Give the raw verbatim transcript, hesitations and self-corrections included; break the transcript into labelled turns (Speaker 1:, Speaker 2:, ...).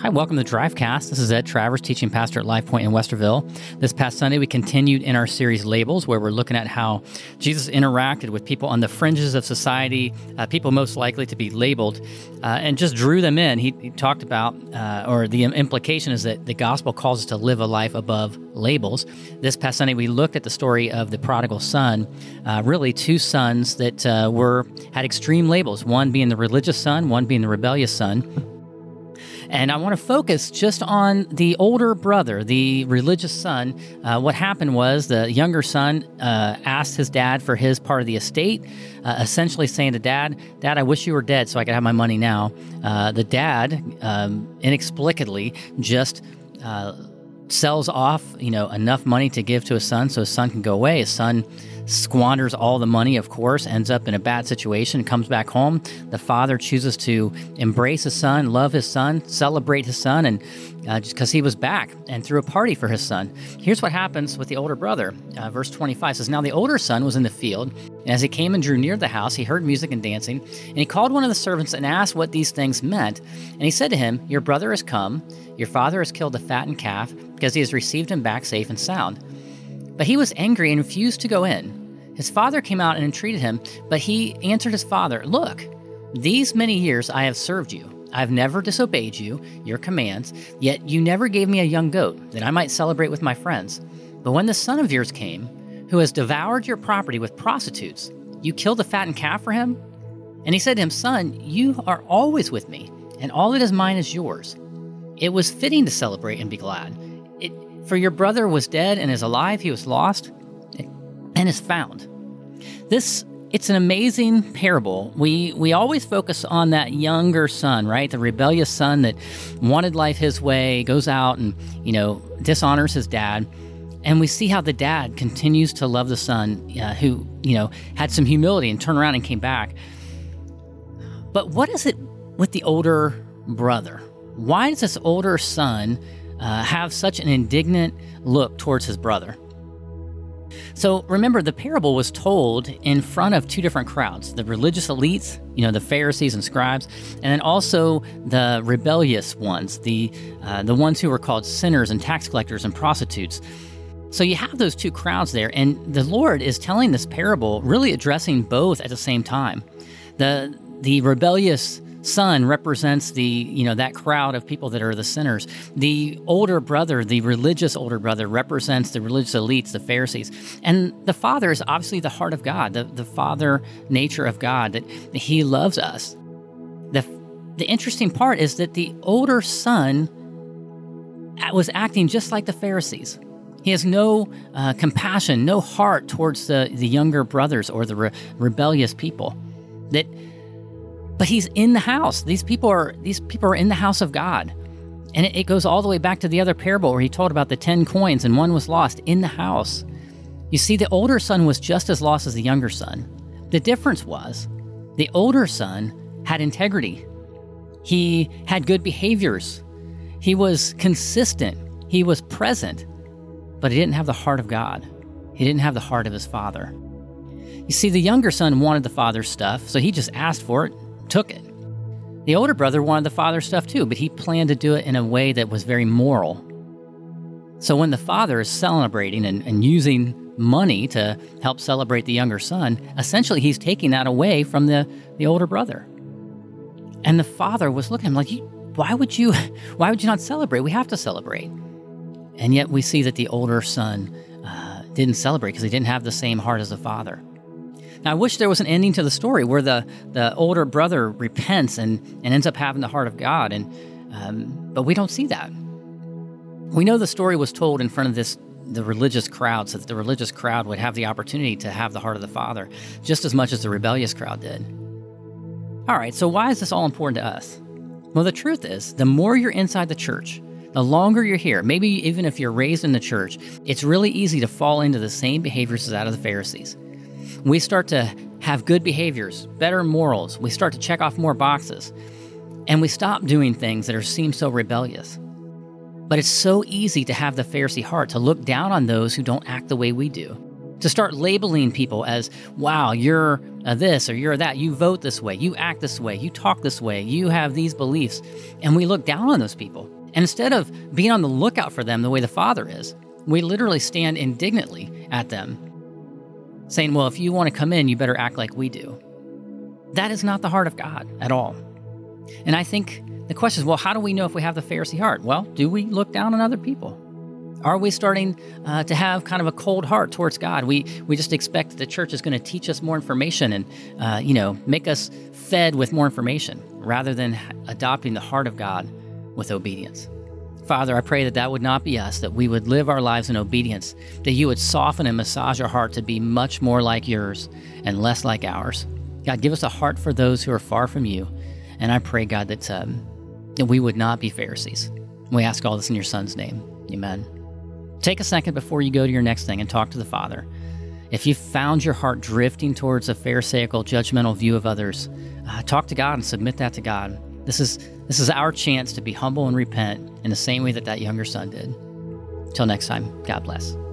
Speaker 1: Hi, welcome to Drivecast. This is Ed Travers, teaching pastor at Life Point in Westerville. This past Sunday, we continued in our series Labels, where we're looking at how Jesus interacted with people on the fringes of society, uh, people most likely to be labeled, uh, and just drew them in. He, he talked about, uh, or the implication is that the gospel calls us to live a life above labels. This past Sunday, we looked at the story of the prodigal son, uh, really two sons that uh, were had extreme labels, one being the religious son, one being the rebellious son. And I want to focus just on the older brother, the religious son. Uh, what happened was the younger son uh, asked his dad for his part of the estate, uh, essentially saying to dad, Dad, I wish you were dead so I could have my money now. Uh, the dad, um, inexplicably, just uh, sells off, you know, enough money to give to his son so his son can go away. His son squanders all the money, of course, ends up in a bad situation, comes back home. The father chooses to embrace his son, love his son, celebrate his son, and uh, just because he was back, and threw a party for his son. Here's what happens with the older brother. Uh, verse twenty-five says, Now the older son was in the field, and as he came and drew near the house, he heard music and dancing, and he called one of the servants and asked what these things meant. And he said to him, Your brother has come, your father has killed the fattened calf, because he has received him back safe and sound. But he was angry and refused to go in. His father came out and entreated him, but he answered his father, Look, these many years I have served you. I have never disobeyed you, your commands, yet you never gave me a young goat, that I might celebrate with my friends. But when the son of yours came, who has devoured your property with prostitutes, you killed the fattened calf for him? And he said to him, Son, you are always with me, and all that is mine is yours. It was fitting to celebrate and be glad. It, for your brother was dead and is alive, he was lost and is found. This, it's an amazing parable. We we always focus on that younger son, right? The rebellious son that wanted life his way, goes out and, you know, dishonors his dad. And we see how the dad continues to love the son uh, who, you know, had some humility and turned around and came back. But what is it with the older brother? Why does this older son uh, have such an indignant look towards his brother? So remember, the parable was told in front of two different crowds, the religious elites, you know, the Pharisees and scribes, and then also the rebellious ones, the uh, the ones who were called sinners and tax collectors and prostitutes. So you have those two crowds there, and the Lord is telling this parable, really addressing both at the same time. The the rebellious son represents the, you know, that crowd of people that are the sinners. The older brother, the religious older brother, represents the religious elites, the Pharisees. And the father is obviously the heart of God, the, the father nature of God, that, that he loves us. The, the interesting part is that the older son was acting just like the Pharisees. He has no uh, compassion, no heart towards the, the younger brothers or the re- rebellious people. That But he's in the house. These people are these people are in the house of God. And it, it goes all the way back to the other parable where he told about the ten coins and one was lost in the house. You see, the older son was just as lost as the younger son. The difference was the older son had integrity. He had good behaviors. He was consistent. He was present. But he didn't have the heart of God. He didn't have the heart of his father. You see, the younger son wanted the father's stuff, so he just asked for it, took it. The older brother wanted the father's stuff too, but he planned to do it in a way that was very moral. So when the father is celebrating and, and using money to help celebrate the younger son, essentially he's taking that away from the, the older brother. And the father was looking at him like, why would you, why would you not celebrate? We have to celebrate. And yet we see that the older son uh, didn't celebrate because he didn't have the same heart as the father. Now, I wish there was an ending to the story where the, the older brother repents and, and ends up having the heart of God, and um, but we don't see that. We know the story was told in front of this the religious crowd, so that the religious crowd would have the opportunity to have the heart of the Father, just as much as the rebellious crowd did. All right, so why is this all important to us? Well, the truth is, the more you're inside the church, the longer you're here, maybe even if you're raised in the church, it's really easy to fall into the same behaviors as out of the Pharisees. We start to have good behaviors, better morals. We start to check off more boxes. And we stop doing things that are seem so rebellious. But it's so easy to have the Pharisee heart, to look down on those who don't act the way we do. To start labeling people as, wow, you're uh, this or you're that. You vote this way. You act this way. You talk this way. You have these beliefs. And we look down on those people. And instead of being on the lookout for them the way the Father is, we literally stand indignantly at them, saying, well, if you want to come in, you better act like we do. That is not the heart of God at all. And I think the question is, well, how do we know if we have the Pharisee heart? Well, do we look down on other people? Are we starting uh, to have kind of a cold heart towards God? We we just expect that the church is going to teach us more information and, uh, you know, make us fed with more information rather than adopting the heart of God with obedience. Father, I pray that that would not be us, that we would live our lives in obedience, that you would soften and massage our heart to be much more like yours and less like ours. God, give us a heart for those who are far from you. And I pray, God, that, um, that we would not be Pharisees. We ask all this in your Son's name. Amen. Take a second before you go to your next thing and talk to the Father. If you found your heart drifting towards a pharisaical, judgmental view of others, uh, talk to God and submit that to God. This is this is our chance to be humble and repent in the same way that that younger son did. Till next time, God bless.